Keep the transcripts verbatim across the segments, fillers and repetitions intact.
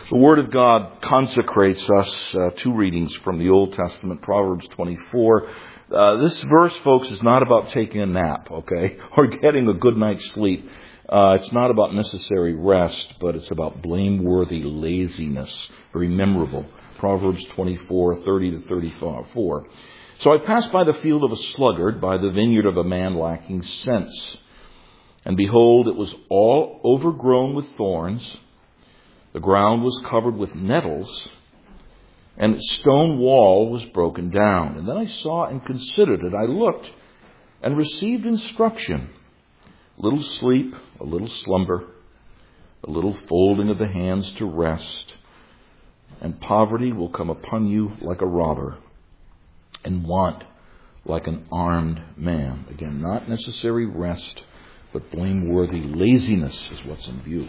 The Word of God consecrates us. Uh, two readings from the Old Testament, Proverbs twenty-four. Uh, this verse, folks, is not about taking a nap, okay, or getting a good night's sleep. Uh, it's not about necessary rest, but it's about blameworthy laziness. Very memorable. Proverbs twenty-four, thirty to thirty-four. So I passed by the field of a sluggard, by the vineyard of a man lacking sense. And behold, it was all overgrown with thorns. The ground was covered with nettles, and its stone wall was broken down. And then I saw and considered it. I looked and received instruction. A little sleep, a little slumber, a little folding of the hands to rest, and poverty will come upon you like a robber, and want like an armed man. Again, not necessary rest, but blameworthy laziness is what's in view.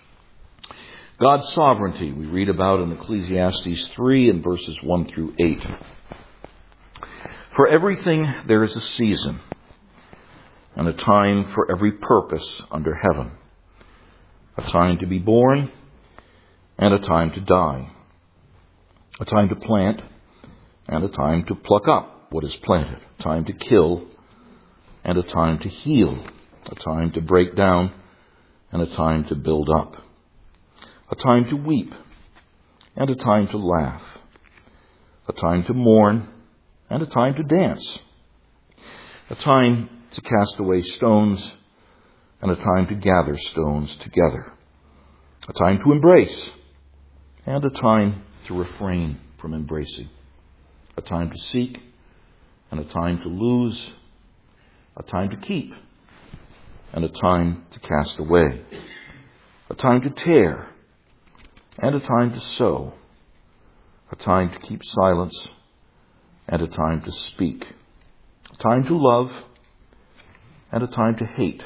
God's sovereignty we read about in Ecclesiastes three and verses one through eight. For everything there is a season, and a time for every purpose under heaven. A time to be born, and a time to die. A time to plant, and a time to pluck up what is planted. A time to kill, and a time to heal. A time to break down, and a time to build up. A time to weep, and a time to laugh. A time to mourn, and a time to dance. A time to cast away stones, and a time to gather stones together. A time to embrace, and a time to refrain from embracing. A time to seek, and a time to lose. A time to keep, and a time to cast away. A time to tear, and a time to sow. A time to keep silence, and a time to speak. A time to love, and a time to hate.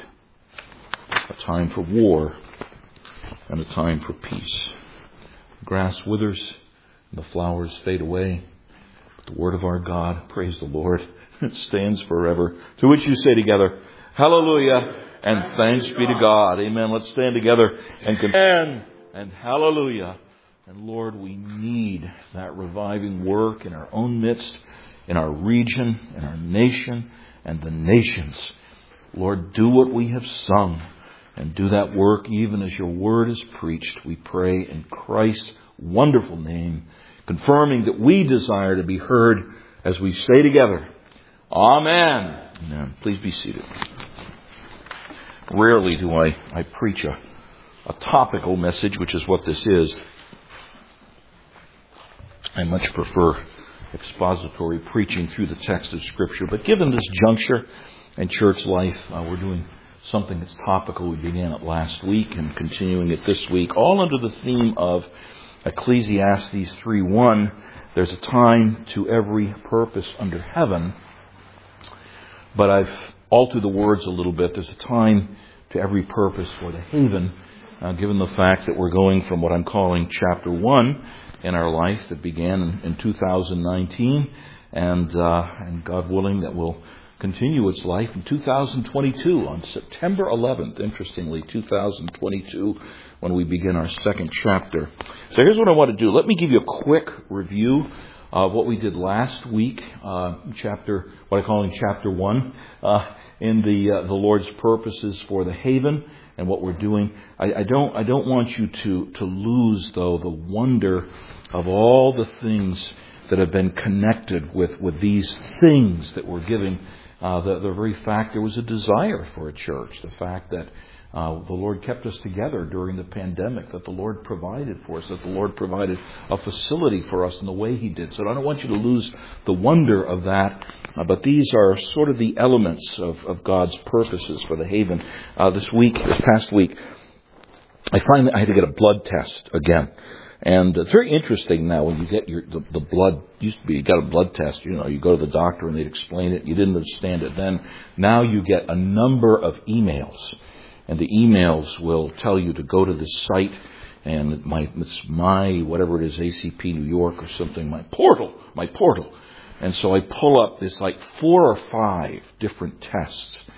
A time for war, and a time for peace. The grass withers, and the flowers fade away. But the word of our God, praise the Lord, it stands forever. To which you say together, hallelujah, and thanks be to God. Amen. Let's stand together and confess. And hallelujah. And Lord, we need that reviving work in our own midst, in our region, in our nation, and the nations. Lord, do what we have sung, and do that work even as your word is preached. We pray in Christ's wonderful name, confirming that we desire to be heard as we say together, Amen. Amen. Please be seated. Rarely do I, I preach a, a topical message, which is what this is. I much prefer expository preaching through the text of Scripture. But given this juncture in church life, uh, we're doing something that's topical. We began it last week and continuing it this week, all under the theme of Ecclesiastes three one. There's a time to every purpose under heaven. But I've altered the words a little bit. There's a time to every purpose for the haven, uh, given the fact that we're going from what I'm calling chapter one in our life that began in, in two thousand nineteen, and uh, and God willing that will continue its life in two thousand twenty-two, on September eleventh, interestingly, two thousand twenty-two, when we begin our second chapter. So here's what I want to do. Let me give you a quick review of what we did last week, uh, chapter, what I call in chapter one, uh, in the uh, the Lord's purposes for the haven and what we're doing. I, I don't I don't want you to to lose though the wonder of all the things that have been connected with with these things that we're giving. Uh, the, the very fact there was a desire for a church, the fact that uh, the Lord kept us together during the pandemic, that the Lord provided for us, that the Lord provided a facility for us in the way He did. So I don't want you to lose the wonder of that, uh, but these are sort of the elements of, of God's purposes for the haven. Uh, this week, this past week, I finally I had to get a blood test again. And it's very interesting now when you get your the, the blood. Used to be you got a blood test. You know, you go to the doctor and they'd explain it. You didn't understand it then. Now you get a number of emails, and the emails will tell you to go to this site, and it might, it's my whatever it is, A C P New York or something. My portal, my portal, and so I pull up this like four or five different tests.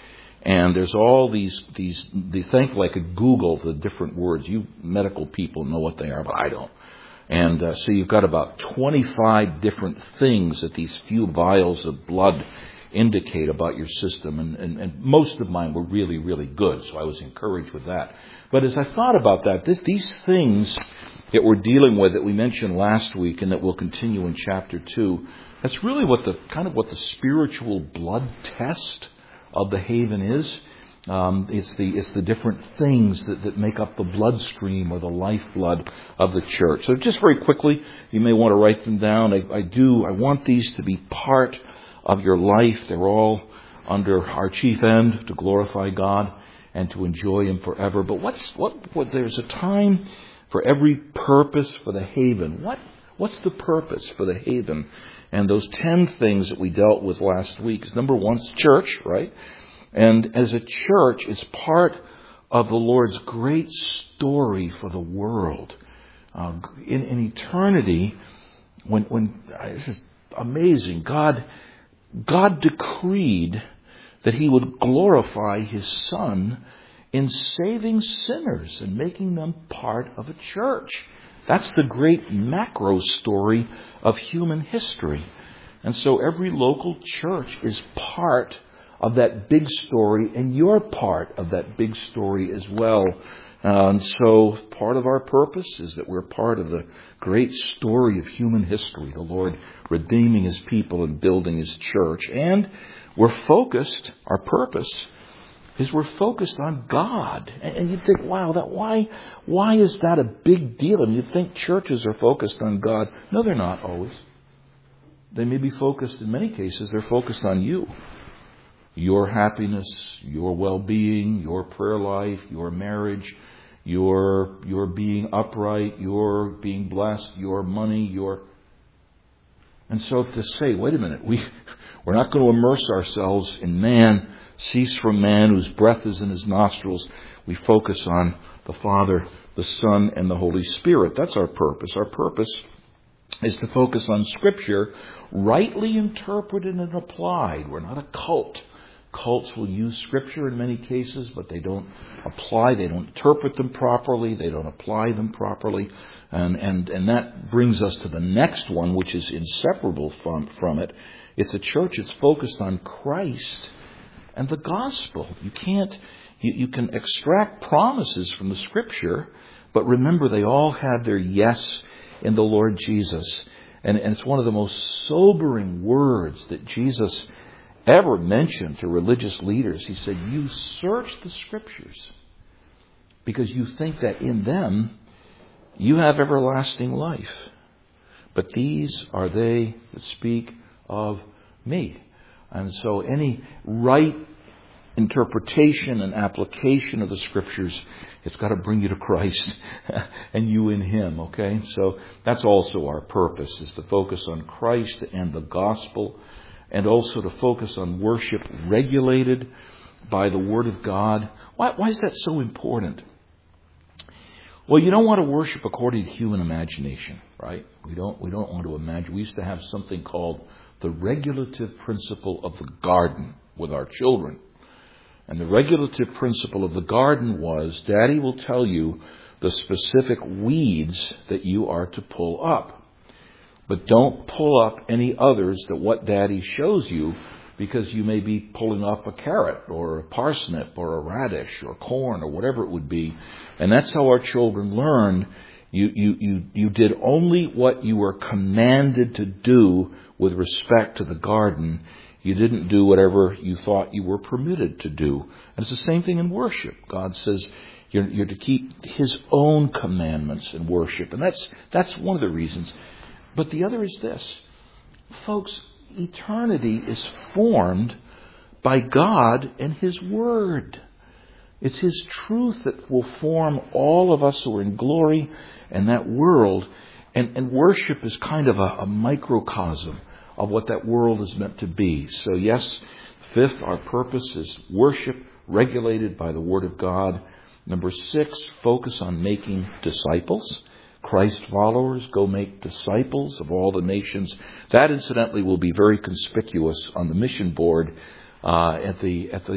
And there's all these, these, they thankfully I could Google the different words. You medical people know what they are, but I don't. And uh, so you've got about twenty-five different things that these few vials of blood indicate about your system. And, and, and most of mine were really, really good, so I was encouraged with that. But as I thought about that, this, these things that we're dealing with that we mentioned last week and that will continue in chapter two, that's really what the kind of what the spiritual blood test of the Haven is. Um, it's the it's the different things that, that make up the bloodstream or the lifeblood of the church. So just very quickly, you may want to write them down. I, I do. I want these to be part of your life. They're all under our chief end, to glorify God and to enjoy Him forever. But what's what? what there's a time for every purpose for the Haven. What what's the purpose for the Haven? And those ten things that we dealt with last week is, number one, it's church, right? And as a church, it's part of the Lord's great story for the world. Uh, in, in eternity, when when this is amazing, God God decreed that He would glorify His Son in saving sinners and making them part of a church. That's the great macro story of human history. And so every local church is part of that big story, and you're part of that big story as well. Uh, and so part of our purpose is that we're part of the great story of human history, the Lord redeeming His people and building His church. And we're focused, our purpose is we're focused on God. And you think, wow, that why why is that a big deal? And you think churches are focused on God. No, they're not always. They may be focused, in many cases, they're focused on you. Your happiness, your well-being, your prayer life, your marriage, your your being upright, your being blessed, your money, your... And so to say, wait a minute, we, we're not going to immerse ourselves in man, cease from man whose breath is in his nostrils. We focus on the Father, the Son, and the Holy Spirit. That's our purpose. Our purpose is to focus on Scripture, rightly interpreted and applied. We're not a cult. Cults will use Scripture in many cases, but they don't apply, they don't interpret them properly, they don't apply them properly. And, and, and that brings us to the next one, which is inseparable from, from it. It's a church that's focused on Christ and the gospel. You can't, you, you can extract promises from the Scripture, but remember they all have their yes in the Lord Jesus. And, and it's one of the most sobering words that Jesus ever mentioned to religious leaders. He said, you search the Scriptures because you think that in them you have everlasting life. But these are they that speak of me. And so any right interpretation and application of the Scriptures, it's got to bring you to Christ and you in Him, okay? So that's also our purpose, is to focus on Christ and the gospel, and also to focus on worship regulated by the Word of God. Why, why is that so important? Well, you don't want to worship according to human imagination, right? We don't, we don't want to imagine. We used to have something called the regulative principle of the garden with our children. And the regulative principle of the garden was, Daddy will tell you the specific weeds that you are to pull up. But don't pull up any others that what Daddy shows you, because you may be pulling up a carrot or a parsnip or a radish or corn or whatever it would be. And that's how our children learn. You, you, you, you did only what you were commanded to do with respect to the garden. You didn't do whatever you thought you were permitted to do. And it's the same thing in worship. God says you're, you're to keep His own commandments in worship. And that's, that's one of the reasons. But the other is this. Folks, eternity is formed by God and His Word. It's His truth that will form all of us who are in glory and that world. And, and worship is kind of a, a microcosm of what that world is meant to be. So yes, fifth, our purpose is worship regulated by the Word of God. Number six, focus on making disciples. Christ followers, go make disciples of all the nations. That, incidentally, will be very conspicuous on the mission board uh, at the at the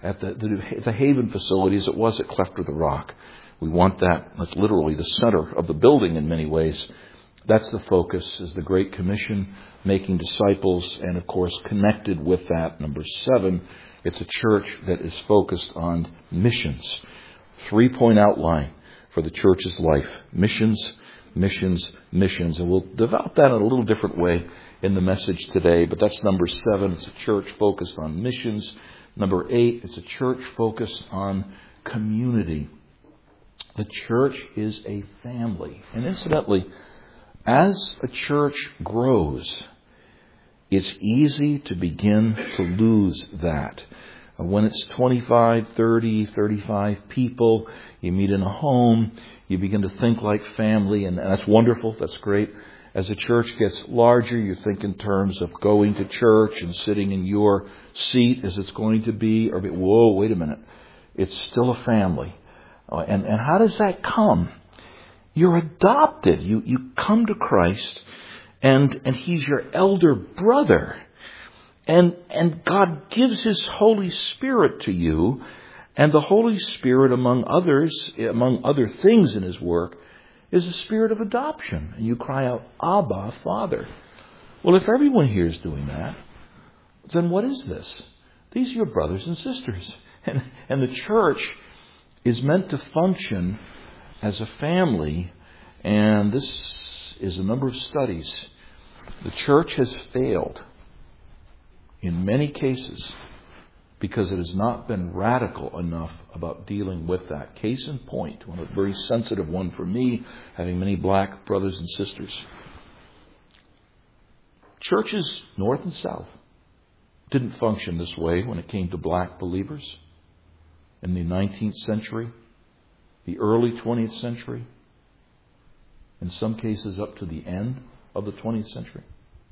at the, the, the Haven facility as it was at Clefter the Rock. We want that. That's literally the center of the building in many ways. That's the focus, is the Great Commission, making disciples, and of course connected with that, number seven, it's a church that is focused on missions. Three-point outline for the church's life. Missions, missions, missions. And we'll develop that in a little different way in the message today, but that's number seven. It's a church focused on missions. Number eight, it's a church focused on community. The church is a family. And incidentally, as a church grows, it's easy to begin to lose that. When it's twenty-five, thirty, thirty-five people, you meet in a home, you begin to think like family, and that's wonderful, that's great. As the church gets larger, you think in terms of going to church and sitting in your seat as it's going to be, or whoa, wait a minute, it's still a family. And, and how does that come? You're adopted. You, you come to Christ, and, and He's your elder brother. And, and God gives His Holy Spirit to you, and the Holy Spirit, among others, among other things in His work, is a spirit of adoption. And you cry out, Abba, Father. Well, if everyone here is doing that, then what is this? These are your brothers and sisters. And, and the church is meant to function as a family, and this is a number of studies. The church has failed in many cases because it has not been radical enough about dealing with that. Case in point, one a very sensitive one for me, having many black brothers and sisters. Churches north and south didn't function this way when it came to black believers in the nineteenth century, the early twentieth century, in some cases up to the end of the twentieth century.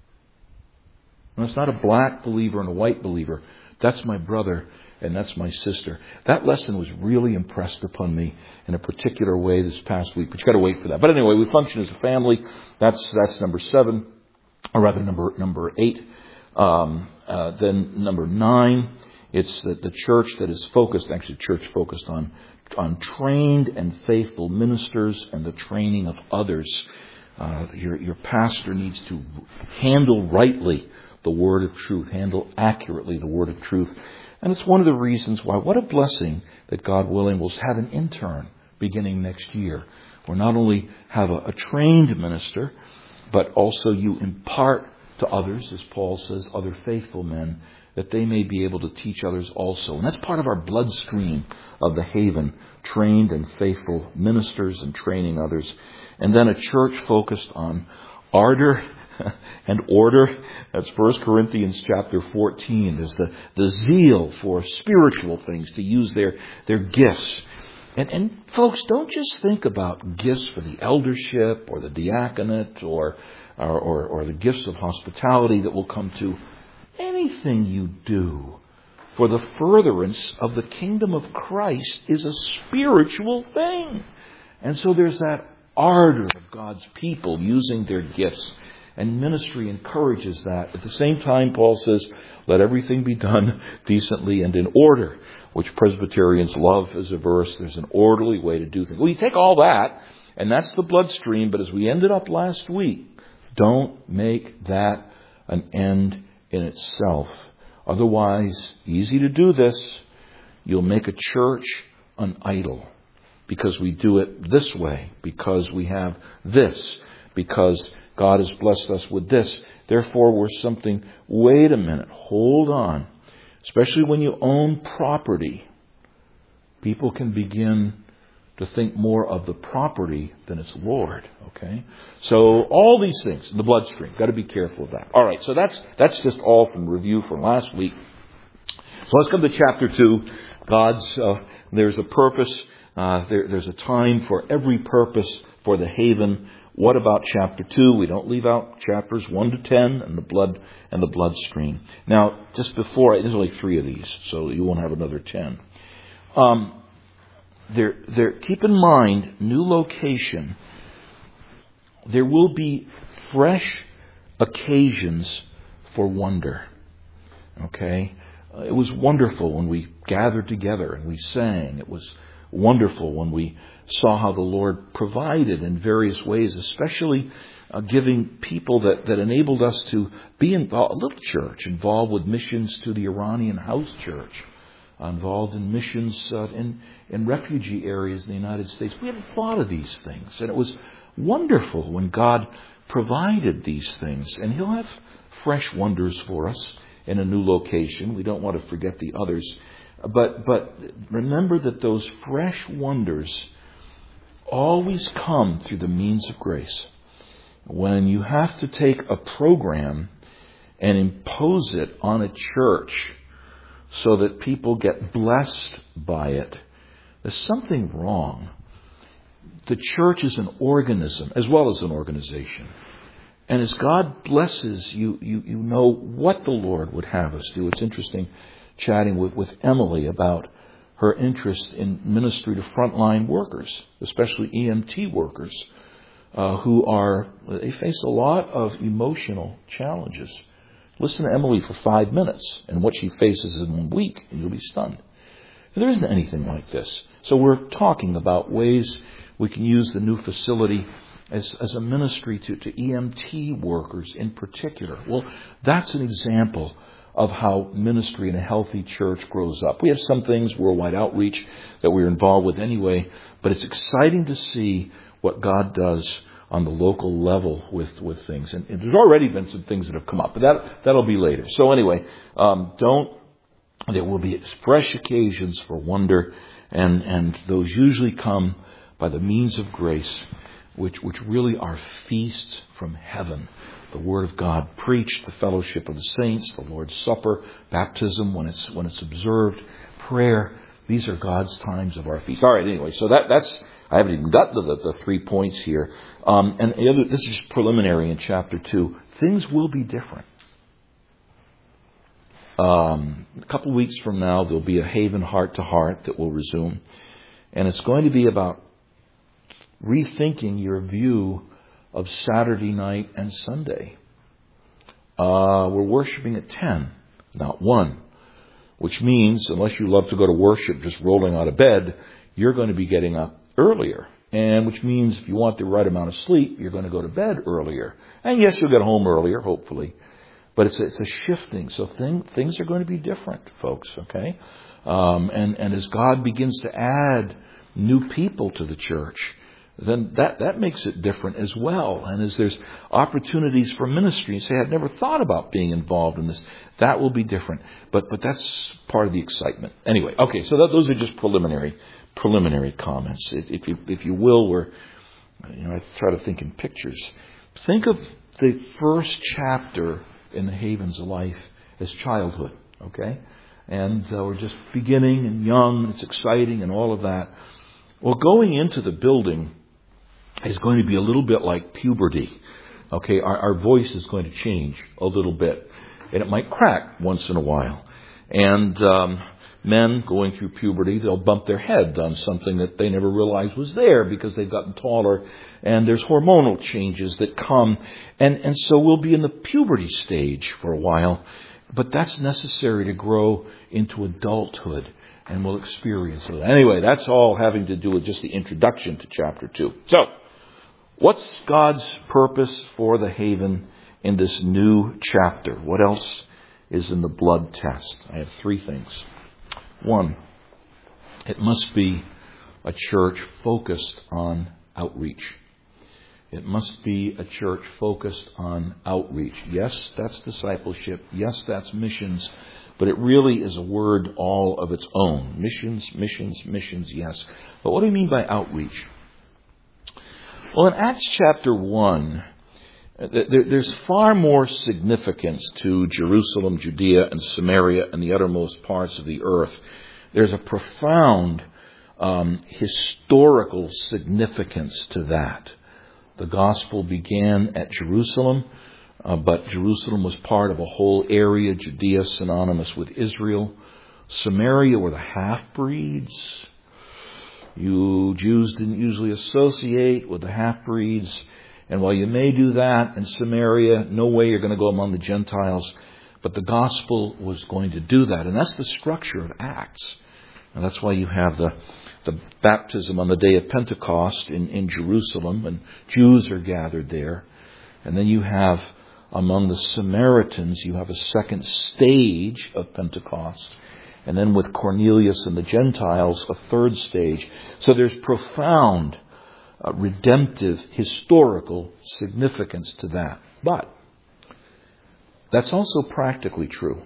And it's not a black believer and a white believer. That's my brother and that's my sister. That lesson was really impressed upon me in a particular way this past week. But you've got to wait for that. But anyway, we function as a family. That's that's number seven, or rather number number eight. Um, uh, then number nine, it's the, the church that is focused, actually church focused on, on trained and faithful ministers and the training of others. Uh, your, your pastor needs to handle rightly the word of truth, handle accurately the word of truth. And it's one of the reasons why, what a blessing that God willing will have an intern beginning next year. Where not only have a, a trained minister, but also you impart to others, as Paul says, other faithful men, that they may be able to teach others also. And that's part of our bloodstream of the Haven, trained and faithful ministers and training others. And then a church focused on ardor and order. That's First Corinthians chapter fourteen. There's the, the zeal for spiritual things, to use their, their gifts. And, and folks, don't just think about gifts for the eldership or the diaconate or, or, or, or the gifts of hospitality that will come to. Anything you do for the furtherance of the kingdom of Christ is a spiritual thing. And so there's that ardor of God's people using their gifts. And ministry encourages that. At the same time, Paul says, let everything be done decently and in order, which Presbyterians love as a verse. There's an orderly way to do things. Well, you take all that, and that's the bloodstream. But as we ended up last week, don't make that an end in itself. Otherwise, easy to do this, you'll make a church an idol. Because we do it this way. Because we have this. Because God has blessed us with this. Therefore, we're something. Wait a minute. Hold on. Especially when you own property. People can begin to think more of the property than its Lord. Okay? So all these things in the bloodstream. Got to be careful of that. All right. So that's that's just all from review from last week. So let's come to chapter two. God's uh, there's a purpose. Uh, there, there's a time for every purpose for the Haven. What about chapter two? We don't leave out chapters one to ten and the blood and the bloodstream. Now, just before, there's only three of these, so you won't have another ten. Um, there, there. Keep in mind, new location. There will be fresh occasions for wonder. Okay, Uh, it was wonderful when we gathered together and we sang. It was wonderful when we saw how the Lord provided in various ways, especially uh, giving people that, that enabled us to be involved, a little church, involved with missions to the Iranian house church, involved in missions uh, in, in refugee areas in the United States. We hadn't thought of these things. And it was wonderful when God provided these things. And He'll have fresh wonders for us in a new location. We don't want to forget the others. But, but remember that those fresh wonders always come through the means of grace. When you have to take a program and impose it on a church so that people get blessed by it, there's something wrong. The church is an organism as well as an organization. And as God blesses, you, you, you know what the Lord would have us do. It's interesting chatting with, with Emily about her interest in ministry to frontline workers, especially E M T workers, uh, who are, they face a lot of emotional challenges. Listen to Emily for five minutes and what she faces in one week, and you'll be stunned. There isn't anything like this. So we're talking about ways we can use the new facility as, as a ministry to, to E M T workers in particular. Well, that's an example of how ministry in a healthy church grows up. We have some things, worldwide outreach, that we're involved with anyway, but it's exciting to see what God does on the local level with, with things. And, and there's already been some things that have come up, but that, that'll be later. So anyway, um, don't, there will be fresh occasions for wonder, and, and those usually come by the means of grace, which, which really are feasts from heaven. The Word of God preached, the fellowship of the saints, the Lord's Supper, baptism when it's when it's observed, prayer. These are God's times of our feast. All right, anyway, so that that's I haven't even got to the, the three points here. Um, and the other, this is just preliminary in chapter two. Things will be different. Um, a couple of weeks from now, there'll be a Haven Heart to Heart that will resume, and it's going to be about rethinking your view of Saturday night and Sunday. Uh, we're worshiping at ten, not one. Which means, unless you love to go to worship just rolling out of bed, you're going to be getting up earlier. And which means if you want the right amount of sleep, you're going to go to bed earlier. And yes, you'll get home earlier, hopefully. But it's a, it's a shifting. So thing, things are going to be different, folks, okay? Um, and, and as God begins to add new people to the church, then that, that makes it different as well. And as there's opportunities for ministry, you say, I'd never thought about being involved in this. That will be different. But but that's part of the excitement. Anyway, okay, so that, those are just preliminary preliminary comments. If, if you if you will, we're, you know, I try to think in pictures. Think of the first chapter in the Haven's life as childhood, okay? And uh, we're just beginning and young, and it's exciting and all of that. Well, going into the building is going to be a little bit like puberty. Okay, our, our voice is going to change a little bit. And it might crack once in a while. And um, men going through puberty, they'll bump their head on something that they never realized was there because they've gotten taller. And there's hormonal changes that come. And, and so we'll be in the puberty stage for a while. But that's necessary to grow into adulthood. And we'll experience it. Anyway, that's all having to do with just the introduction to chapter two. So, what's God's purpose for the Haven in this new chapter? What else is in the blood test? I have three things. One, it must be a church focused on outreach. It must be a church focused on outreach. Yes, that's discipleship. Yes, that's missions. But it really is a word all of its own. Missions, missions, missions, yes. But what do we mean by outreach? Well, in Acts chapter one, there's far more significance to Jerusalem, Judea, and Samaria, and the uttermost parts of the earth. There's a profound um, historical significance to that. The gospel began at Jerusalem. Uh, but Jerusalem was part of a whole area, Judea synonymous with Israel. Samaria were the half-breeds. You Jews didn't usually associate with the half-breeds. And while you may do that in Samaria, no way you're going to go among the Gentiles. But the gospel was going to do that. And that's the structure of Acts. And that's why you have the, the baptism on the day of Pentecost in, in Jerusalem, and Jews are gathered there. And then you have, among the Samaritans, you have a second stage of Pentecost. And then with Cornelius and the Gentiles, a third stage. So there's profound uh, redemptive, historical significance to that. But that's also practically true.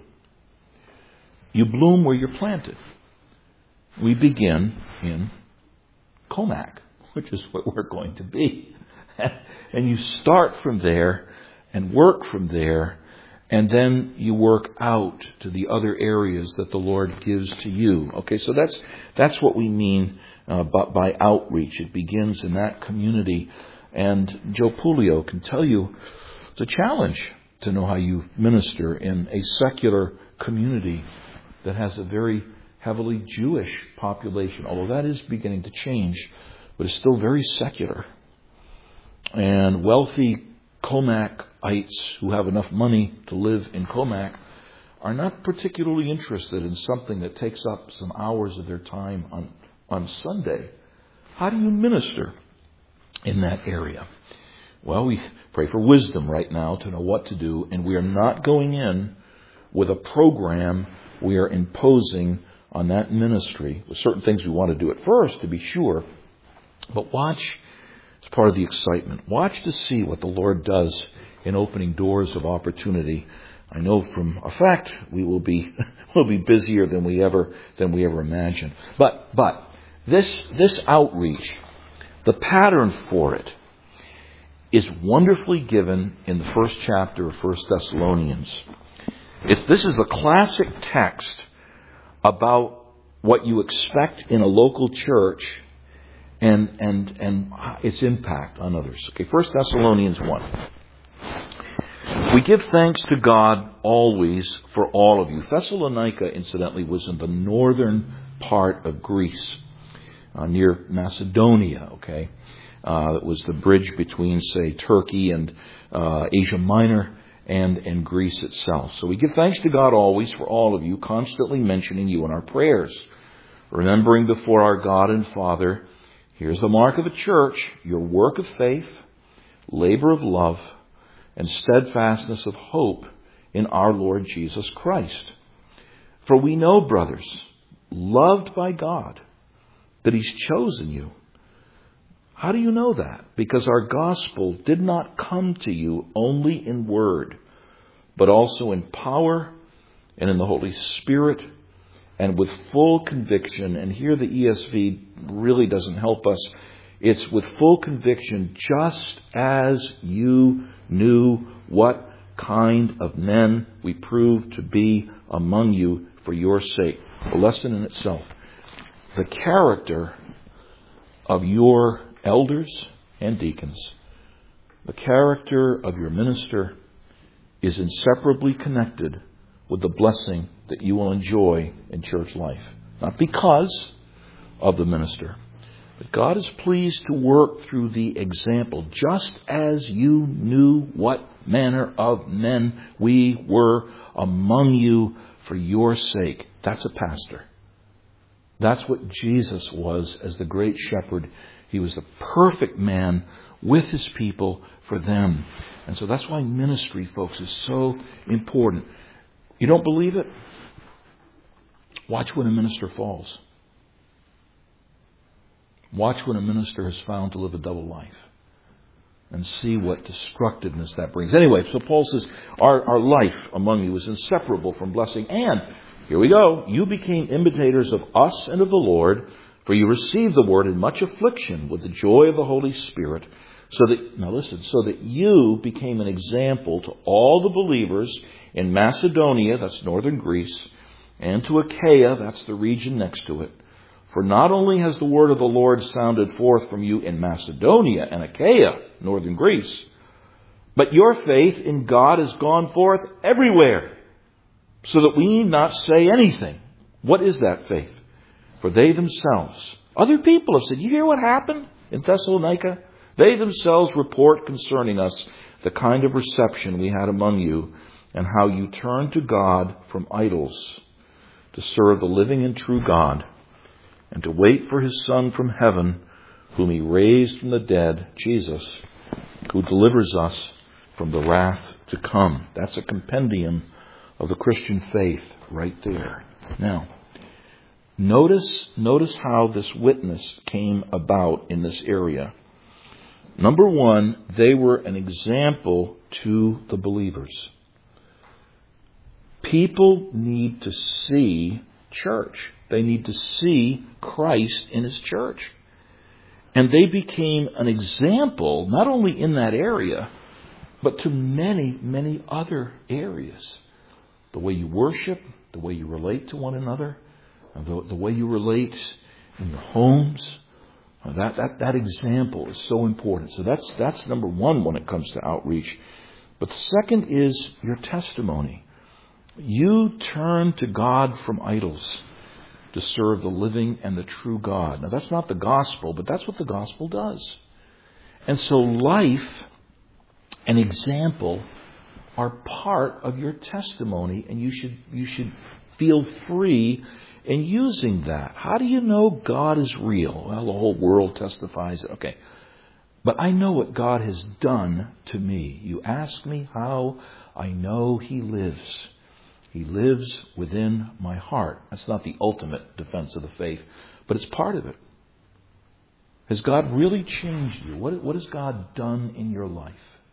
You bloom where you're planted. We begin in Comac, which is what we're going to be. And you start from there and work from there, and then you work out to the other areas that the Lord gives to you. Okay, so that's that's what we mean uh, by, by outreach. It begins in that community. And Joe Puleo can tell you it's a challenge to know how you minister in a secular community that has a very heavily Jewish population, although that is beginning to change, but it's still very secular. And wealthy Comacites who have enough money to live in Comac are not particularly interested in something that takes up some hours of their time on, on Sunday. How do you minister in that area? Well, we pray for wisdom right now to know what to do, and we are not going in with a program we are imposing on that ministry. With certain things we want to do at first, to be sure, but watch. It's part of the excitement. Watch to see what the Lord does in opening doors of opportunity. I know from a fact we will be will be busier than we ever than we ever imagined. But but this this outreach, the pattern for it, is wonderfully given in the first chapter of First Thessalonians. It, this is the classic text about what you expect in a local church and and and its impact on others. Okay, First Thessalonians one. We give thanks to God always for all of you. Thessalonica, incidentally, was in the northern part of Greece, uh, near Macedonia, okay? Uh, it was the bridge between, say, Turkey and uh, Asia Minor and, and Greece itself. So we give thanks to God always for all of you, constantly mentioning you in our prayers, remembering before our God and Father, here's the mark of a church, your work of faith, labor of love, and steadfastness of hope in our Lord Jesus Christ. For we know, brothers, loved by God, that He's chosen you. How do you know that? Because our gospel did not come to you only in word, but also in power and in the Holy Spirit and with full conviction. And here the E S V really doesn't help us. It's with full conviction, just as you knew what kind of men we proved to be among you for your sake. A lesson in itself. The character of your elders and deacons, the character of your minister is inseparably connected with the blessing that you will enjoy in church life. Not because of the minister, but God is pleased to work through the example, just as you knew what manner of men we were among you for your sake. That's a pastor. That's what Jesus was as the great shepherd. He was the perfect man with his people for them. And so that's why ministry, folks, is so important. You don't believe it? Watch when a minister falls. Watch when a minister is found to live a double life. And see what destructiveness that brings. Anyway, so Paul says, our, our life among you is inseparable from blessing. And, here we go, you became imitators of us and of the Lord, for you received the word in much affliction with the joy of the Holy Spirit, so that, now listen, so that you became an example to all the believers in Macedonia, that's northern Greece, and to Achaia, that's the region next to it. For not only has the word of the Lord sounded forth from you in Macedonia and Achaia, northern Greece, but your faith in God has gone forth everywhere, so that we need not say anything. What is that faith? For they themselves, other people have said, you hear what happened in Thessalonica? They themselves report concerning us the kind of reception we had among you, and how you turned to God from idols to serve the living and true God, and to wait for His Son from heaven, whom He raised from the dead, Jesus, who delivers us from the wrath to come. That's a compendium of the Christian faith right there. Now, notice, notice how this witness came about in this area. Number one, they were an example to the believers. People need to see church. They need to see Christ in His church. And they became an example, not only in that area, but to many, many other areas. The way you worship, the way you relate to one another, the, the way you relate in your homes. That, that, that example is so important. So that's, that's number one when it comes to outreach. But the second is your testimony. You turn to God from idols to serve the living and the true God. Now, that's not the gospel, but that's what the gospel does. And so life and example are part of your testimony, and you should you should feel free in using that. How do you know God is real? Well, the whole world testifies. Okay. But I know what God has done to me. You ask me how I know He lives. He lives within my heart. That's not the ultimate defense of the faith, but it's part of it. Has God really changed you? What, what has God done in your life?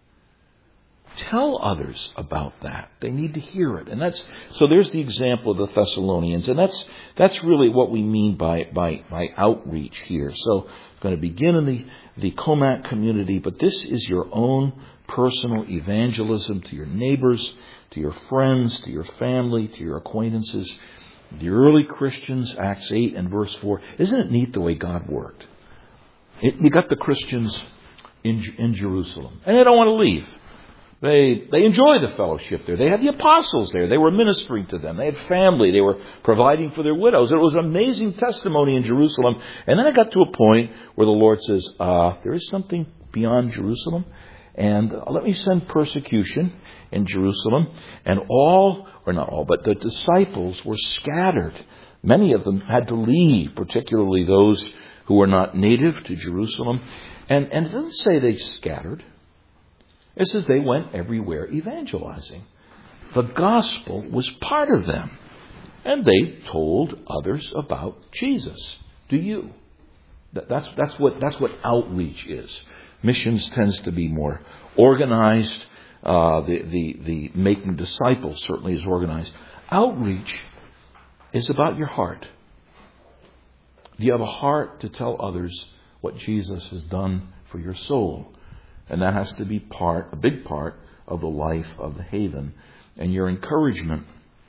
Tell others about that. They need to hear it. And that's so there's the example of the Thessalonians. And that's that's really what we mean by by, by outreach here. So it's going to begin in the, the Comac community, but this is your own personal evangelism to your neighbors, to your friends, to your family, to your acquaintances. The early Christians, Acts eight and verse four. Isn't it neat the way God worked? It, you got the Christians in, in Jerusalem, and they don't want to leave. They they enjoy the fellowship there. They had the apostles there. They were ministering to them. They had family. They were providing for their widows. It was an amazing testimony in Jerusalem. And then it got to a point where the Lord says, uh, there is something beyond Jerusalem. And let me send persecution in Jerusalem. And all, or not all, but the disciples were scattered. Many of them had to leave, particularly those who were not native to Jerusalem. And, and it doesn't say they scattered. It says they went everywhere evangelizing. The gospel was part of them. And they told others about Jesus. Do you? That's, that's, what, that's what outreach is. Missions tends to be more organized. Uh, the, the, the making disciples certainly is organized. Outreach is about your heart. Do you have a heart to tell others what Jesus has done for your soul? And that has to be part, a big part of the life of the Haven. And your encouragement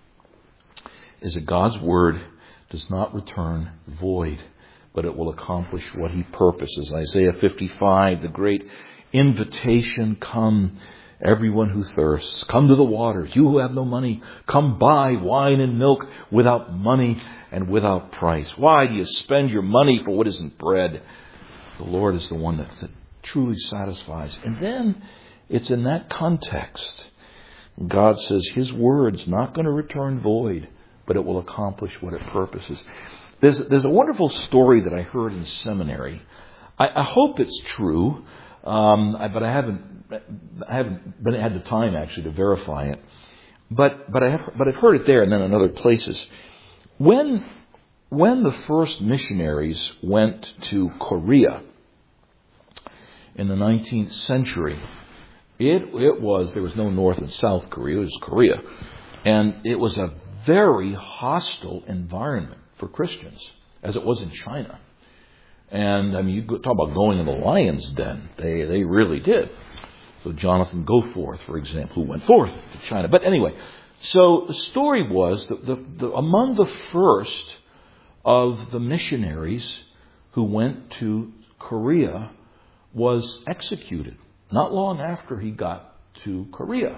is that God's Word does not return void, but it will accomplish what He purposes. Isaiah fifty-five, the great invitation, come, everyone who thirsts, come to the waters. You who have no money, come buy wine and milk without money and without price. Why do you spend your money for what isn't bread? The Lord is the one that, that truly satisfies. And then it's in that context God says His word's not going to return void, but it will accomplish what it purposes. There's, there's a wonderful story that I heard in seminary. I, I hope it's true, um, I, but I haven't I haven't been, had the time actually to verify it. But but I have, but I've heard it there and then in other places. When when the first missionaries went to Korea in the nineteenth century, it it was, there was no North and South Korea, it was Korea. And it was a very hostile environment for Christians, as it was in China. And I mean, you talk about going in the lion's den. They they really did. So Jonathan Goforth, for example, who went forth to China. But anyway, so the story was that the, the, among the first of the missionaries who went to Korea was executed not long after he got to Korea.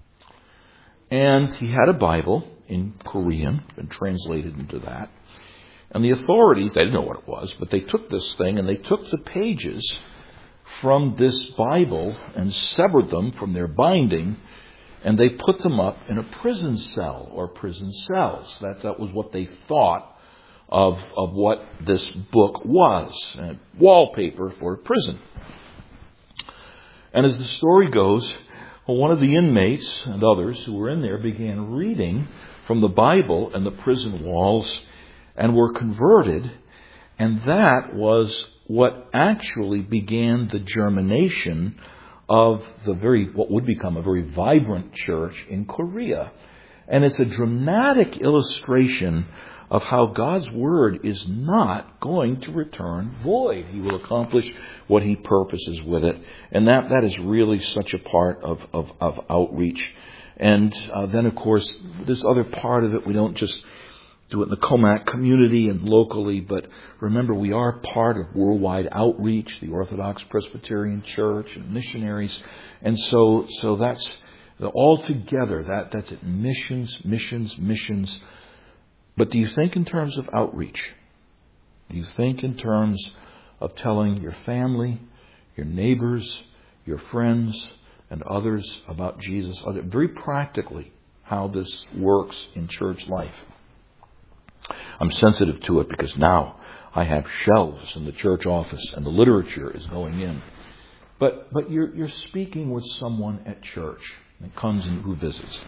And he had a Bible in Korean, been translated into that. And the authorities, they didn't know what it was, but they took this thing and they took the pages from this Bible and severed them from their binding And they put them up in a prison cell or prison cells. That, that was what they thought of, of what this book was. Uh, wallpaper for a prison. And as the story goes, well, one of the inmates and others who were in there began reading from the Bible and the prison walls and were converted. And that was what actually began the germination of the very, what would become a very vibrant church in Korea. And it's a dramatic illustration of how God's Word is not going to return void. He will accomplish what He purposes with it. And that, that is really such a part of, of, of outreach. And uh, then, of course, this other part of it, we don't just do it in the Comac community and locally, but remember, we are part of worldwide outreach, the Orthodox Presbyterian Church and missionaries. And so so that's all together, that, that's it. Missions, missions, missions. But do you think in terms of outreach? Do you think in terms of telling your family, your neighbors, your friends, and others about Jesus? Very practically, how this works in church life. I'm sensitive to it because now I have shelves in the church office and the literature is going in. But but you're you're speaking with someone at church that comes and who visits.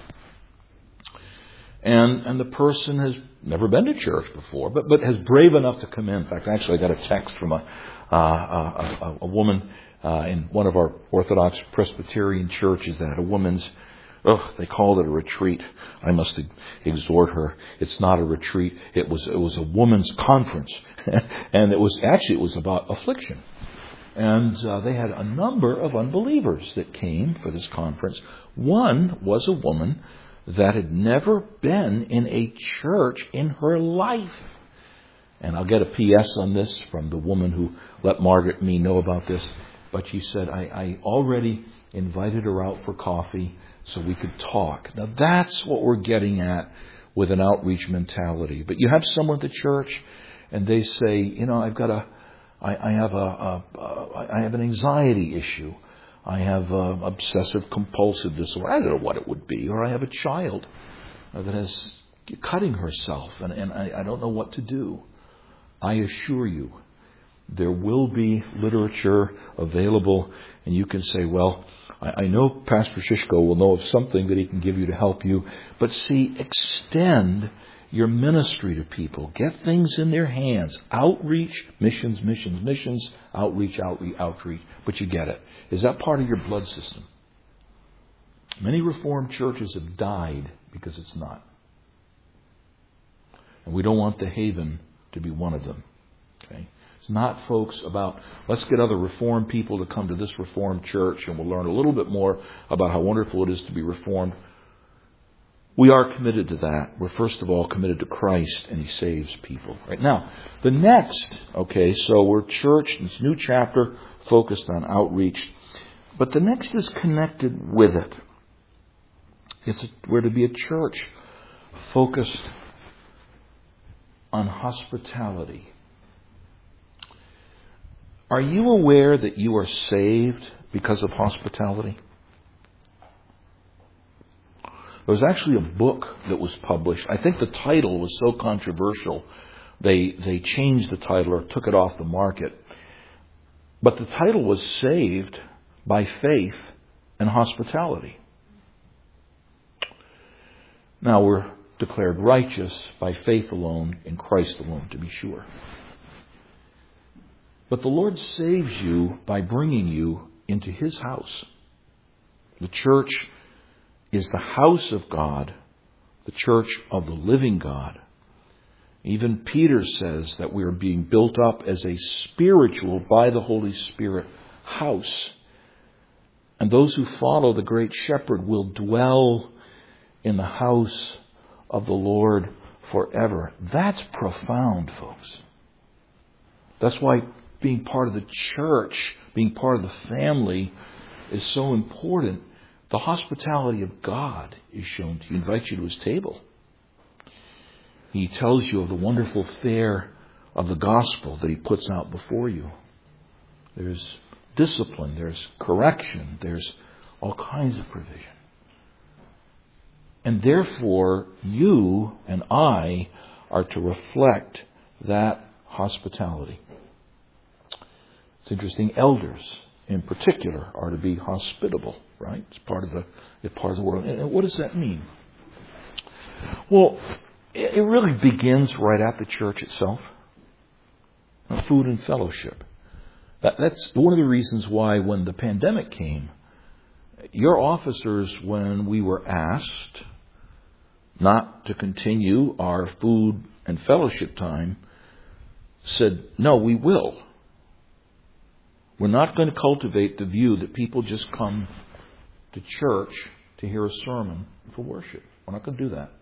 And and the person has never been to church before, but but has brave enough to come in. In fact, actually, I got a text from a uh, a, a, a woman uh, in one of our Orthodox Presbyterian churches that had a woman's. Oh, they called it a retreat. I must exhort her. It's not a retreat. It was it was a woman's conference, and it was actually it was about affliction. And uh, they had a number of unbelievers that came for this conference. One was a woman that had never been in a church in her life. And I'll get a P S on this from the woman who let Margaret and me know about this. But she said, I, I already invited her out for coffee so we could talk. Now that's what we're getting at with an outreach mentality. But you have someone at the church and they say, you know, I've got a, I, I have a, a, a, I have an anxiety issue. I have a obsessive compulsive disorder. I don't know what it would be. Or I have a child that is cutting herself and, and I, I don't know what to do. I assure you, there will be literature available and you can say, well, I, I know Pastor Shishko will know of something that he can give you to help you. But see, extend your ministry to people. Get things in their hands. Outreach, missions, missions, missions, outreach, outreach, outreach. But you get it. Is that part of your blood system? Many Reformed churches have died because it's not. And we don't want the Haven to be one of them. Okay? It's not, folks, about let's get other Reformed people to come to this Reformed church and we'll learn a little bit more about how wonderful it is to be Reformed. We are committed to that. We're first of all committed to Christ and He saves people. Right now, the next, okay, so we're church, this new chapter focused on outreach. But the next is connected with it. It's a, we're to be a church focused on hospitality. Are you aware that you are saved because of hospitality? There was actually a book that was published. I think the title was so controversial, they they changed the title or took it off the market. But the title was Saved by Faith and Hospitality. Now we're declared righteous by faith alone, in Christ alone, to be sure. But the Lord saves you by bringing you into His house. The church is the house of God, the church of the living God. Even Peter says that we are being built up as a spiritual, by the Holy Spirit, house. And those who follow the great shepherd will dwell in the house of the Lord forever. That's profound, folks. That's why being part of the church, being part of the family is so important. The hospitality of God is shown to you. He invites you to His table. He tells you of the wonderful fare of the gospel that He puts out before you. There's discipline, there's correction, there's all kinds of provision. And therefore, you and I are to reflect that hospitality. It's interesting, elders in particular are to be hospitable, right? It's part of the, it's part of the world. And what does that mean? Well, it really begins right at the church itself. Food and fellowship. That, that's one of the reasons why when the pandemic came, your officers, when we were asked not to continue our food and fellowship time, said, no, we will. We're not going to cultivate the view that people just come to church to hear a sermon for worship. We're not going to do that.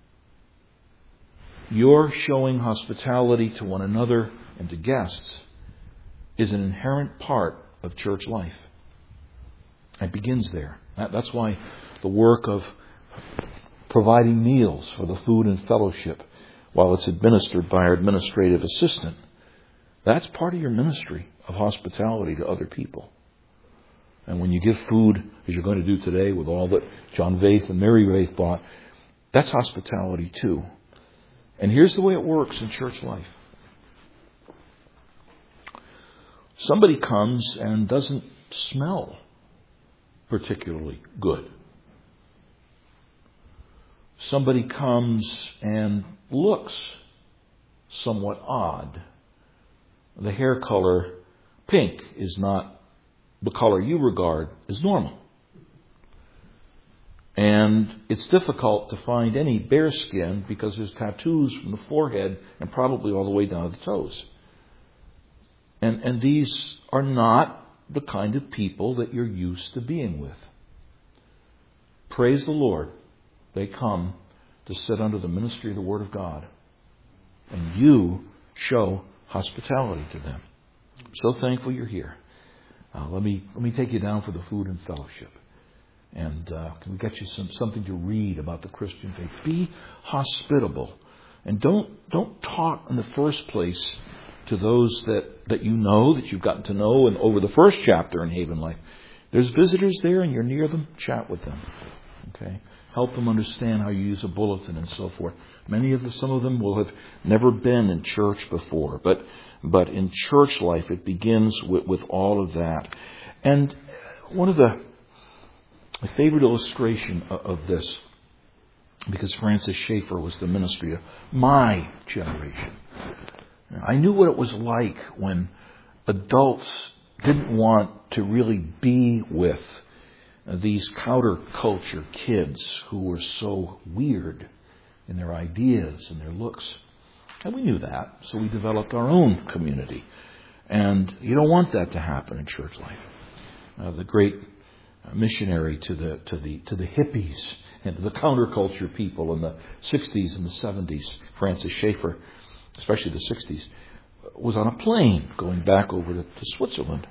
Your showing hospitality to one another and to guests is an inherent part of church life. It begins there. That's why the work of providing meals for the food and fellowship, while it's administered by our administrative assistant, that's part of your ministry of hospitality to other people. And when you give food, as you're going to do today with all that John Vaith and Mary Vaith bought, that's hospitality too. And here's the way it works in church life. Somebody comes and doesn't smell particularly good. Somebody comes and looks somewhat odd. The hair color, pink, is not the color you regard as normal. And it's difficult to find any bare skin because there's tattoos from the forehead and probably all the way down to the toes. And, and these are not the kind of people that you're used to being with. Praise the Lord. They come to sit under the ministry of the Word of God. And you show hospitality to them. I'm so thankful you're here. Uh, let me let me take you down for the food and fellowship. And uh, can we get you some something to read about the Christian faith? Be hospitable. And don't don't talk in the first place to those that, that you know, that you've gotten to know, and over the first chapter in Haven Life. There's visitors there and you're near them, chat with them. Okay? Help them understand how you use a bulletin and so forth. Many of the, some of them will have never been in church before, but but in church life it begins with, with all of that. And one of the my favorite illustration of, of this, because Francis Schaeffer was the ministry of my generation. I knew what it was like when adults didn't want to really be with these counterculture kids who were so weird in their ideas and their looks. And we knew that, so we developed our own community. And you don't want that to happen in church life. Uh, the great missionary to the to the to the hippies and to the counterculture people in the sixties and the seventies, Francis Schaeffer, especially the sixties, was on a plane going back over to, to Switzerland.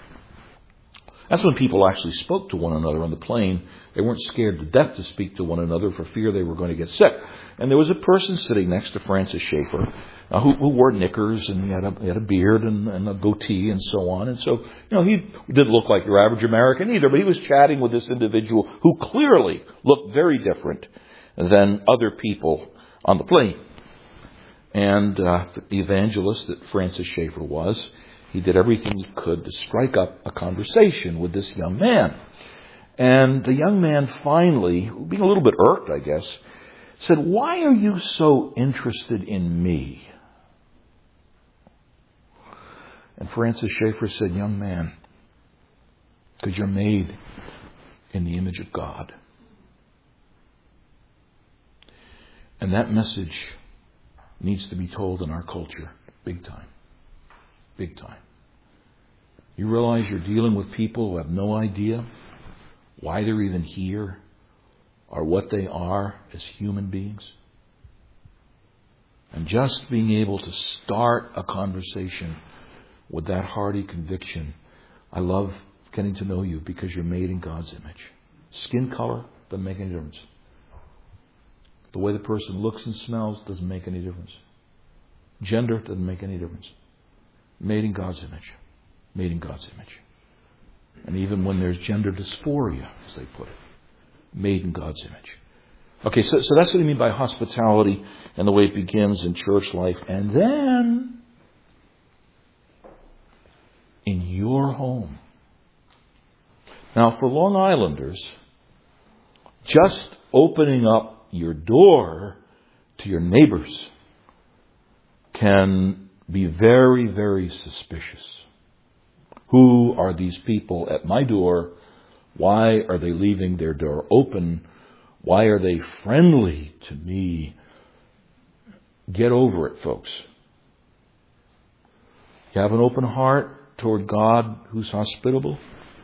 That's when people actually spoke to one another on the plane. They weren't scared to death to speak to one another for fear they were going to get sick. And there was a person sitting next to Francis Schaeffer uh, who, who wore knickers, and he had a, he had a beard and, and a goatee and so on. And so, you know, he didn't look like your average American either, but he was chatting with this individual who clearly looked very different than other people on the plane. And uh, the evangelist that Francis Schaeffer was, he did everything he could to strike up a conversation with this young man. And the young man finally, being a little bit irked, I guess, said, "Why are you so interested in me?" And Francis Schaeffer said, "Young man, because you're made in the image of God." And that message needs to be told in our culture, big time. Big time. You realize you're dealing with people who have no idea why they're even here or what they are as human beings? And just being able to start a conversation with that hearty conviction, I love getting to know you because you're made in God's image. Skin color doesn't make any difference. The way the person looks and smells doesn't make any difference. Gender doesn't make any difference. Made in God's image. Made in God's image. And even when there's gender dysphoria, as they put it, made in God's image. Okay, so, so that's what I mean by hospitality and the way it begins in church life. And then, in your home. Now, for Long Islanders, just opening up your door to your neighbors can be very, very suspicious. Who are these people at my door? Why are they leaving their door open? Why are they friendly to me? Get over it, folks. You have an open heart toward God who's hospitable,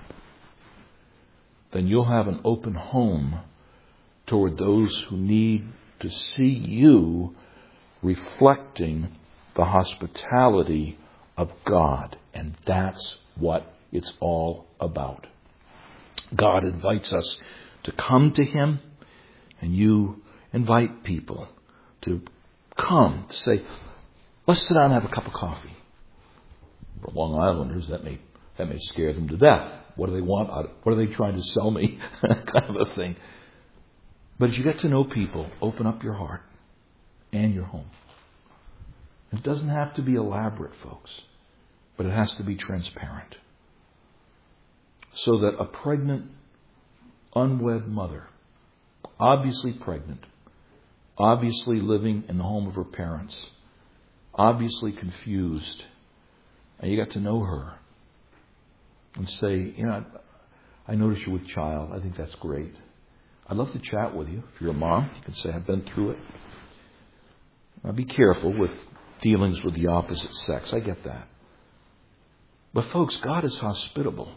then you'll have an open home toward those who need to see you reflecting the hospitality of God. And that's what it's all about. God invites us to come to Him, and you invite people to come, to say, let's sit down and have a cup of coffee. For Long Islanders, that may that may scare them to death. What do they want? What are they trying to sell me? Kind of a thing. But as you get to know people, open up your heart and your home. It doesn't have to be elaborate, folks, but it has to be transparent. So that a pregnant, unwed mother, obviously pregnant, obviously living in the home of her parents, obviously confused, and you got to know her and say, you know, I notice you're with child. I think that's great. I'd love to chat with you. If you're a mom, you can say, I've been through it. Now be careful with dealings with the opposite sex. I get that. But folks, God is hospitable.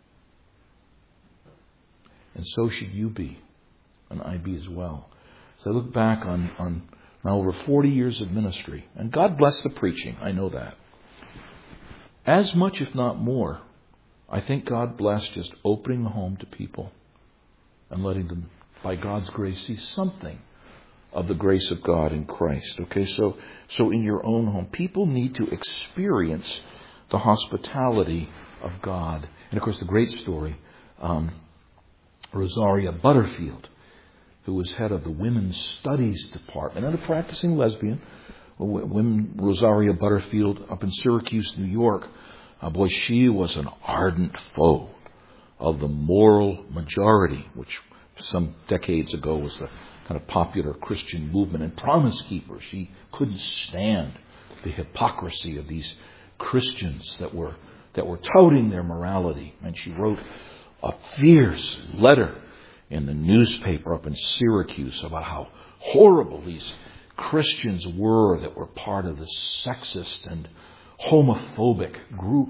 And so should you be. And I be as well. So I look back on, on now over forty years of ministry. And God bless the preaching. I know that. As much, if not more, I think God blessed just opening the home to people and letting them, by God's grace, see something of the grace of God in Christ. Okay, so so in your own home, people need to experience the hospitality of God. And of course, the great story, um, Rosaria Butterfield, who was head of the Women's Studies Department, and a practicing lesbian, women, Rosaria Butterfield, up in Syracuse, New York. Uh, boy, she was an ardent foe of the moral majority, which some decades ago was the kind of popular Christian movement, and Promise Keeper. She couldn't stand the hypocrisy of these Christians that were that were touting their morality. And she wrote a fierce letter in the newspaper up in Syracuse about how horrible these Christians were that were part of this sexist and homophobic group.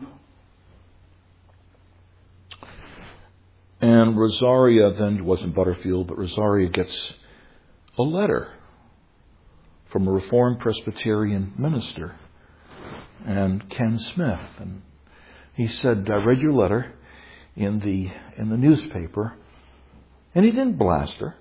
And Rosaria then, wasn't Butterfield, but Rosaria gets a letter from a Reformed Presbyterian minister, and Ken Smith. And he said, I read your letter in the in the newspaper, and he didn't blast her.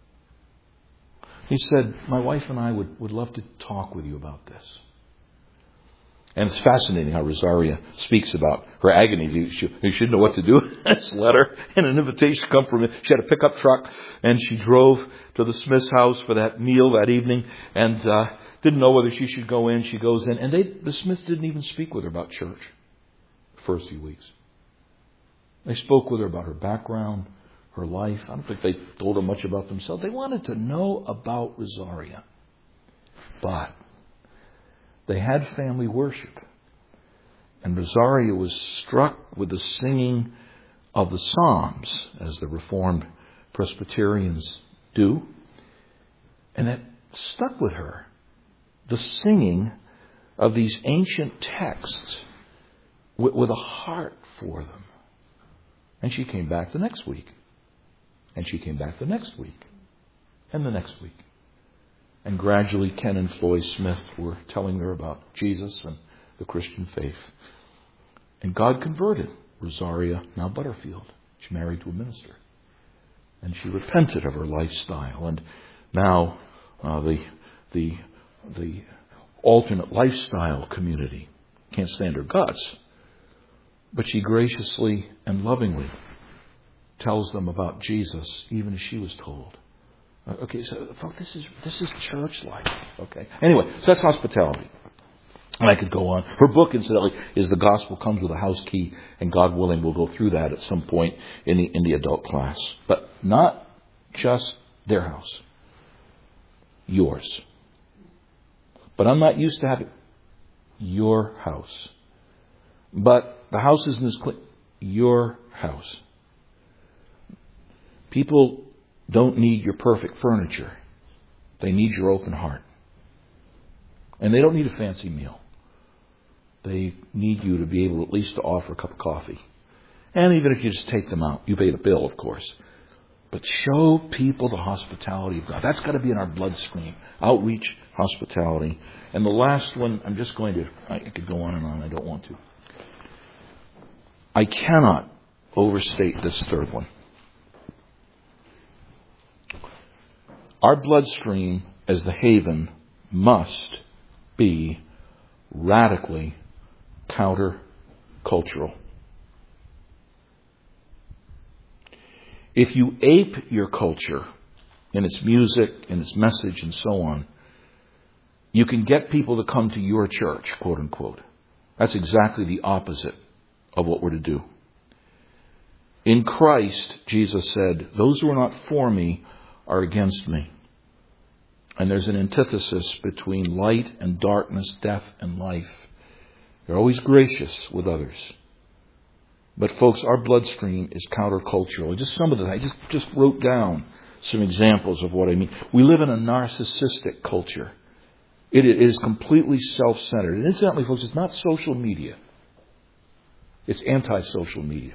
He said, my wife and I would, would love to talk with you about this. And it's fascinating how Rosaria speaks about her agony. She, she didn't know what to do with this letter, and an invitation come from it. She had a pickup truck, and she drove to the Smith's house for that meal that evening, and uh, didn't know whether she should go in. She goes in, and they, the Smiths didn't even speak with her about church the first few weeks. They spoke with her about her background, her life. I don't think they told her much about themselves. They wanted to know about Rosaria. But they had family worship. And Rosaria was struck with the singing of the Psalms, as the Reformed Presbyterians do. And that stuck with her. The singing of these ancient texts with, with a heart for them. And she came back the next week. And she came back the next week. And the next week. And gradually Ken and Floyd Smith were telling her about Jesus and the Christian faith. And God converted Rosaria, now Butterfield. She married to a minister. And she repented of her lifestyle. And now uh, the the the alternate lifestyle community can't stand her guts. But she graciously and lovingly tells them about Jesus, even as she was told Okay, so folks, this is this is church life. Okay. Anyway, so that's hospitality. And I could go on. Her book, incidentally, is The Gospel Comes with a House Key, and God willing, we'll go through that at some point in the in the adult class. But not just their house. Yours. But I'm not used to having your house. But the house isn't as clean. Your house. People don't need your perfect furniture. They need your open heart. And they don't need a fancy meal. They need you to be able at least to offer a cup of coffee. And even if you just take them out, you pay the bill, of course. But show people the hospitality of God. That's got to be in our bloodstream. Outreach, hospitality. And the last one, I'm just going to, I could go on and on, I don't want to. I cannot overstate this third one. Our bloodstream as the Haven must be radically counter-cultural. If you ape your culture in its music, in its message, and so on, you can get people to come to your church, quote unquote. That's exactly the opposite of what we're to do. In Christ, Jesus said, those who are not for me are against me. And there's an antithesis between light and darkness, death and life. You're always gracious with others. But folks, our bloodstream is countercultural. Just some of the, I just, just wrote down some examples of what I mean. We live in a narcissistic culture. It is completely self-centered. And incidentally, folks, it's not social media. It's anti-social media.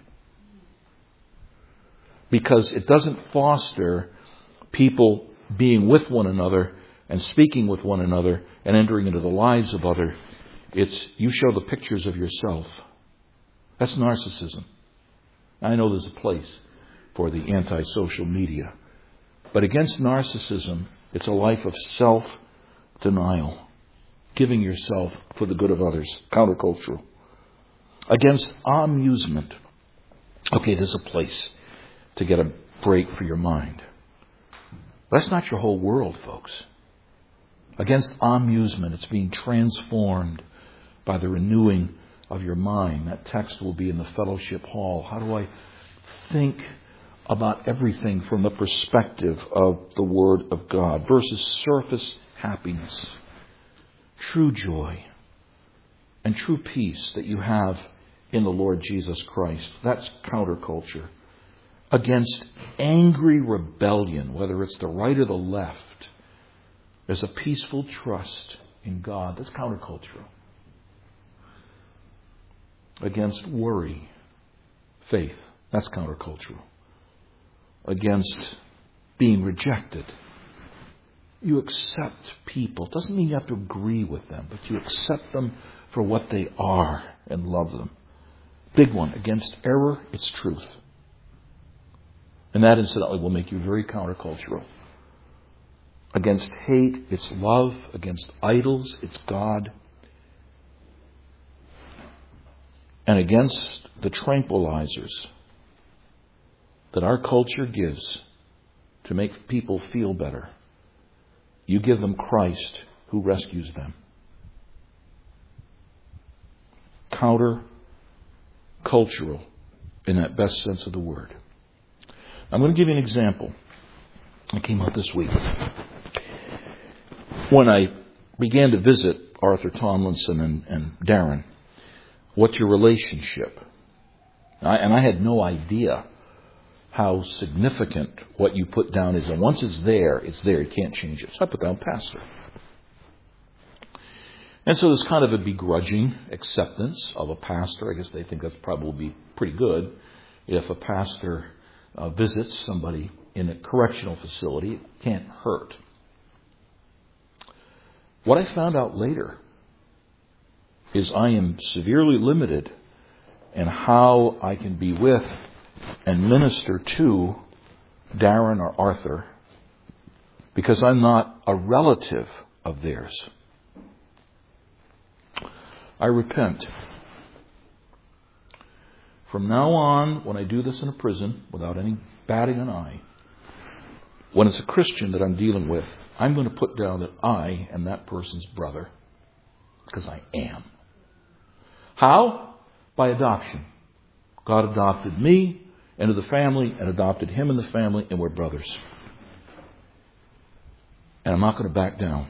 Because it doesn't foster people being with one another and speaking with one another and entering into the lives of others. It's you show the pictures of yourself. That's narcissism. I know there's a place for the anti-social media. But against narcissism, it's a life of self-denial. Giving yourself for the good of others. Countercultural. Against amusement. Okay, there's a place to get a break for your mind. That's not your whole world, folks. Against amusement, it's being transformed by the renewing of your mind. That text will be in the fellowship hall. How do I think about everything from the perspective of the Word of God versus surface happiness, true joy, and true peace that you have in the Lord Jesus Christ? That's counterculture. Against angry rebellion, whether it's the right or the left, there's a peaceful trust in God. That's countercultural. Against worry, faith. That's countercultural. Against being rejected, you accept people. It doesn't mean you have to agree with them, but you accept them for what they are and love them. Big one. Against error, it's truth. And that, incidentally, will make you very countercultural. Against hate, it's love. Against idols, it's God. And against the tranquilizers that our culture gives to make people feel better, you give them Christ who rescues them. Counter-cultural in that best sense of the word. I'm going to give you an example. I came out this week. When I began to visit Arthur Tomlinson and, and Darren, what's your relationship? I, and I had no idea how significant what you put down is. And once it's there, it's there. You can't change it. So I put down pastor. And so there's kind of a begrudging acceptance of a pastor. I guess they think that's probably pretty good. If a pastor uh, visits somebody in a correctional facility, it can't hurt. What I found out later is I am severely limited in how I can be with and minister to Darren or Arthur because I'm not a relative of theirs. I repent. From now on, when I do this in a prison, without any batting an eye, when it's a Christian that I'm dealing with, I'm going to put down that I am that person's brother. Because I am. How? By adoption. God adopted me into the family and adopted him in the family, and we're brothers. And I'm not going to back down.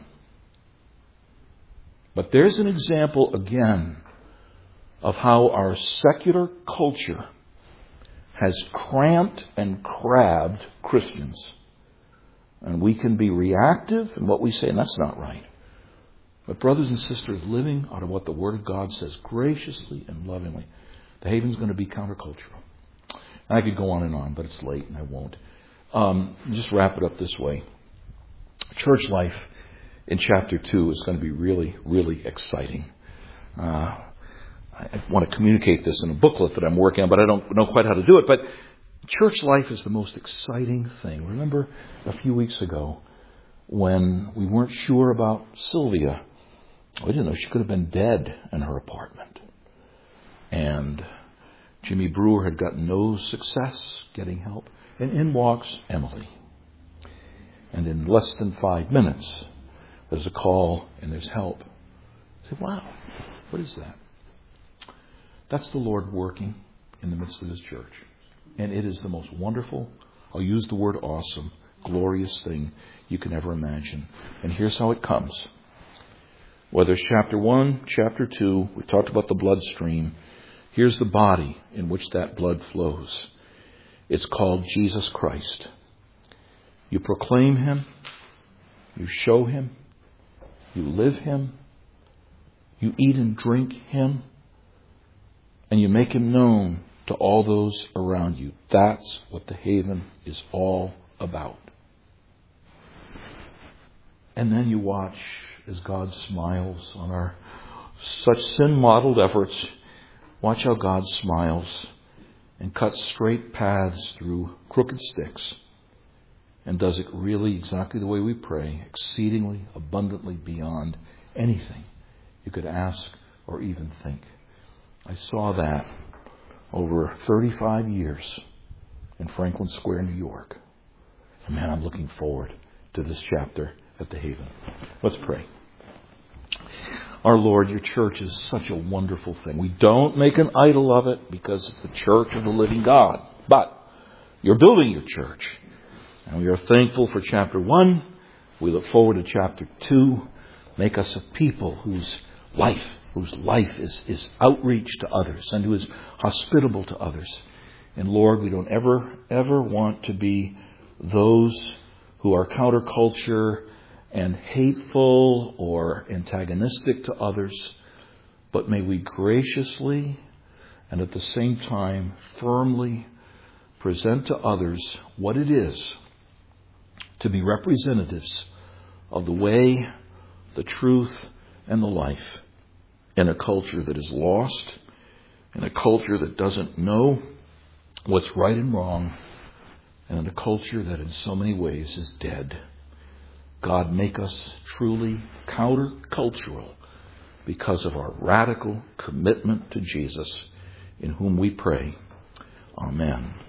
But there's an example again of how our secular culture has cramped and crabbed Christians. And we can be reactive in what we say, and that's not right. But brothers and sisters, living out of what the Word of God says graciously and lovingly, the Haven's going to be countercultural. I could go on and on, but it's late and I won't. Um, just wrap it up this way. Church life in chapter two is going to be really, really exciting. Uh, I want to communicate this in a booklet that I'm working on, but I don't know quite how to do it. But church life is the most exciting thing. Remember a few weeks ago when we weren't sure about Sylvia? We didn't know she could have been dead in her apartment. And Jimmy Brewer had got no success getting help. And in walks Emily. And in less than five minutes, there's a call and there's help. I said, wow, what is that? That's the Lord working in the midst of His church. And it is the most wonderful, I'll use the word awesome, glorious thing you can ever imagine. And here's how it comes. Whether it's chapter one, chapter two, we've talked about the bloodstream. Here's the body in which that blood flows. It's called Jesus Christ. You proclaim Him. You show Him. You live Him. You eat and drink Him. And you make Him known to all those around you. That's what the Haven is all about. And then you watch as God smiles on our such sin-modeled efforts. Watch how God smiles and cuts straight paths through crooked sticks and does it really exactly the way we pray, exceedingly, abundantly beyond anything you could ask or even think. I saw that over thirty-five years in Franklin Square, New York. And man, I'm looking forward to this chapter at the Haven. Let's pray. Our Lord, your church is such a wonderful thing. We don't make an idol of it because it's the church of the living God. But you're building your church. And we are thankful for chapter one. We look forward to chapter two. Make us a people whose life, whose life is, is outreach to others and who is hospitable to others. And Lord, we don't ever, ever want to be those who are counterculture and hateful or antagonistic to others, but may we graciously and at the same time firmly present to others what it is to be representatives of the way, the truth, and the life in a culture that is lost, in a culture that doesn't know what's right and wrong, and in a culture that in so many ways is dead. God, make us truly countercultural because of our radical commitment to Jesus, in whom we pray. Amen.